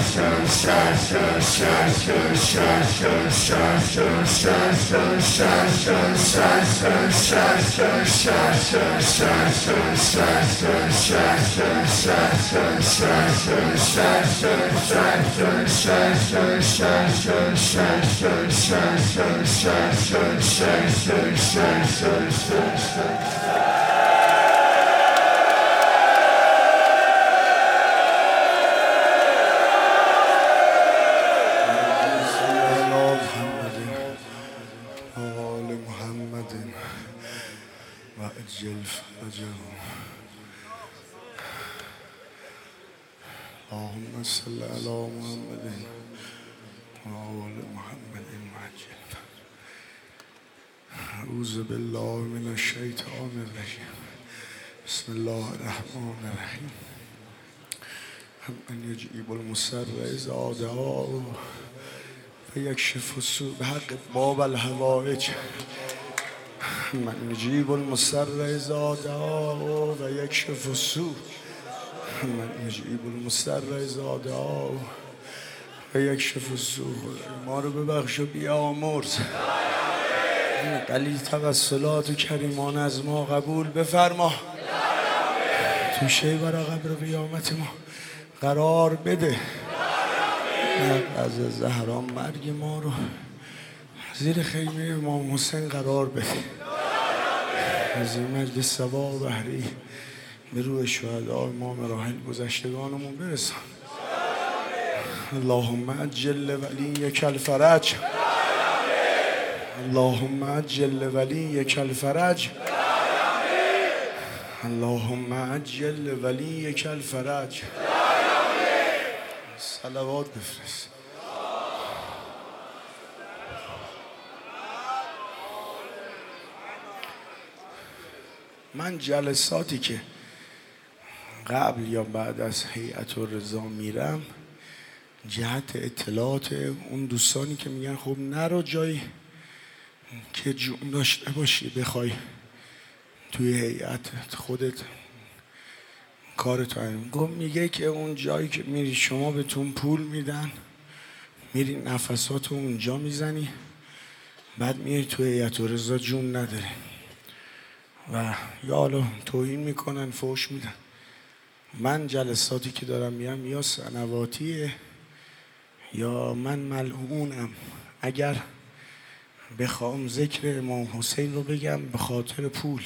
وعجل فرجهم اللهم صل على محمد وآل محمد وعجل أعوذ بالله من الشیطان الرجیم بسم الله الرحمن الرحیم من یجیب المضطر اذا دعاه و یکشف السوء بحق باب الحوائج من یجیب المضطر اذا دعاه و یکشف السوء من یجیب المضطر اذا دعاه و یکشف السوء ما رو ببخش و بیامرز ولی توسلات و کریمان از ما قبول بفرما تو شیبر قبر قیامت ما قرار بده از زهرا مرگ ما رو زیر خیمه امام حسین قرار بده از این مجلس ثواب و بهری به روح شهدا امام راحل گذشتگانمون برسان اللهم عجل ولیک الفرج اللهم عجل ولیک الفرج اللهم عجل ولیک الفرج صلوات بفرست من جلساتی که قبل یا بعد از هیئت الرضا میرم جهت اطلاعات اون دوستانی که میگن خب نرو جایی که جون داشته باشی بخوای توی هیئت خودت کارتو انجام گفت میگه که اون جایی که میری شما بهتون پول میدن میری نفساتو اونجا میزنی بعد میری توی هیئت الرضا جون نداری و یا حالا توهین میکنن فحش میدن. من جلساتی که دارم میام یا سنواتیه یا من ملعونم اگر بخوام ذکر امام حسین رو بگم به خاطر پول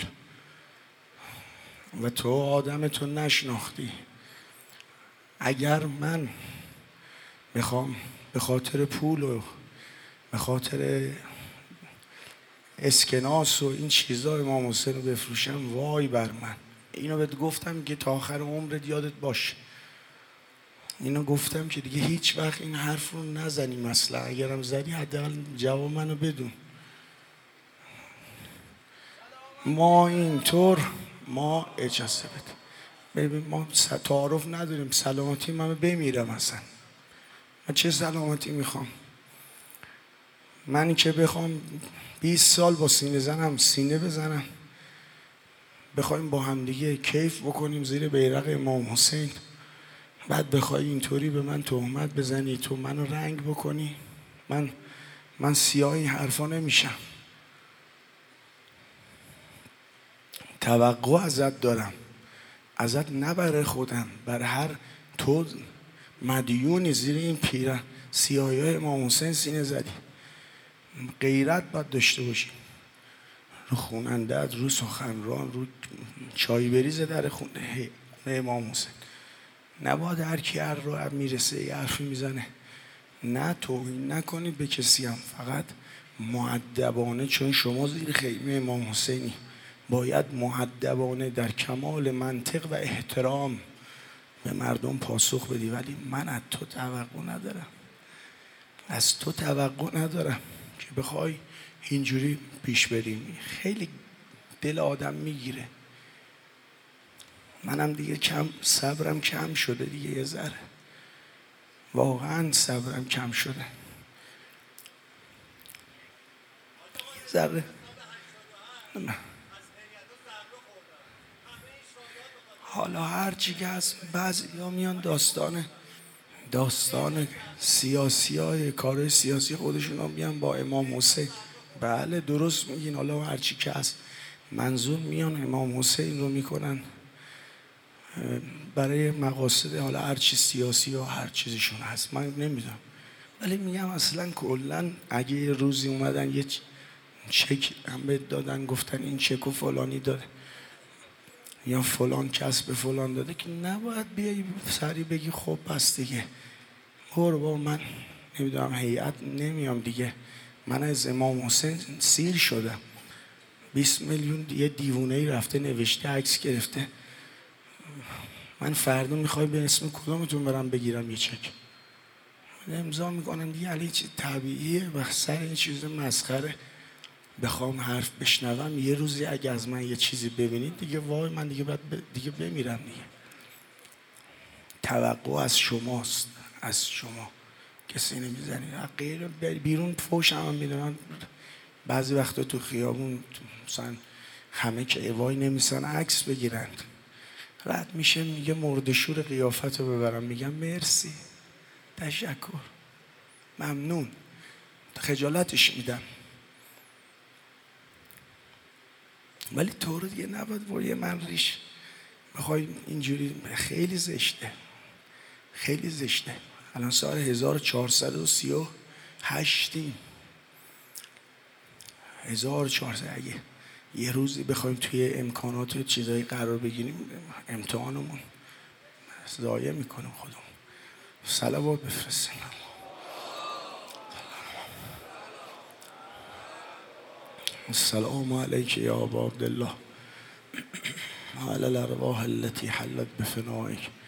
و تو آدمتو نشناختی، اگر من بخوام به خاطر پول و به خاطر اسکناس و این چیزا امام حسین رو بفروشم وای بر من. اینو بهت گفتم که تا آخر عمرت یادت باشه، اینو گفتم که دیگه هیچ وقت این حرف رو نزنی، مثلا اگرم زدی حداقل جواب منو بدون. ما اینطور ما اجازه بده ببین ما تعارف نداریم، سلامتی من بمیرم اصلا. من چه سلامتی میخوام؟ من که بخوام 20 سال با سینه زنم سینه بزنم بخوایم با هم دیگه کیف بکنیم زیر بیرق امام حسین، بعد بخوای اینطوری به من تهمت بزنی تو منو رنگ بکنی، من سیاه این حرفا نمیشم. توقع ازت دارم، ازت نه برای خودم، بر هر تو مدیونی زیر این پیرن سیاهی های امام حسین سینه زدی. غیرت باید داشته باشی رو خونندت، رو سخنران، رو چای بریز در خونه امام حسین. نباید هر کی هر رو میرسه یه حرفی میزنه. نه توهین نکنید به کسی هم، فقط مؤدبانه، چون شما زیر خیمه امام حسینی باید مؤدبانه در کمال منطق و احترام به مردم پاسخ بدی. ولی من از تو توقع ندارم، از تو توقع ندارم که بخوای اینجوری پیش بریم. خیلی دل آدم میگیره. منم دیگه صبرم کم شده دیگه، یه ذره واقعا صبرم کم شده یه ذره. حالا هر چی که هست بعضی ها میان داستان داستان سیاسی های کار سیاسی خودشون هم میان با امام حسین. بله درست میگین، حالا هرچی که هست منظور میان امام حسین رو میکنن برای مقاصد حالا هرچی سیاسی و هر چیزشون هست، من نمیدونم. ولی میگم اصلا کلا اگه یه روزی اومدن یه چک هم بهت دادن گفتن این چک و فلانی داره یا فلان کس به فلان داده، که نباید بیایی سری بگی خب پس دیگه با من نمیدونم هیئت نمیام دیگه، من از امام حسین سیر شدم. 20 میلیون یه دیوونه ای رفته نوشته عکس گرفته، من فردا میخوای به اسم کدومتون برم بگیرم یه چک امضا میکنم دیگه. علی چیز طبیعیه و سر این چیز مسخره بخوام حرف بشنوم. یه روزی اگه از من یه چیزی ببینید دیگه وای من دیگه باید دیگه بمیرم دیگه. توقع از شماست، از شما کسی نمیزنید غیر بیرون فوش هم میدونن. بعضی وقتا تو خیابون مثلا همه که وای نمیسن عکس بگیرن، رد میشه میگه مردشور قیافت رو ببرم، میگم مرسی تشکر ممنون، خجالتش میدم. ولی طور دیگه نباید با یه من ریش بخوای اینجوری، خیلی زشته، خیلی زشته. الان سال 1438 1400 اگه یه روزی بخوایم توی امکانات و چیزایی قرار بگیریم امتحانمون ضایع میکنیم خودمون. صلوات بفرستیم. السلام علیک یا ابا عبدالله و علی الارواح التي حلت بفنائک.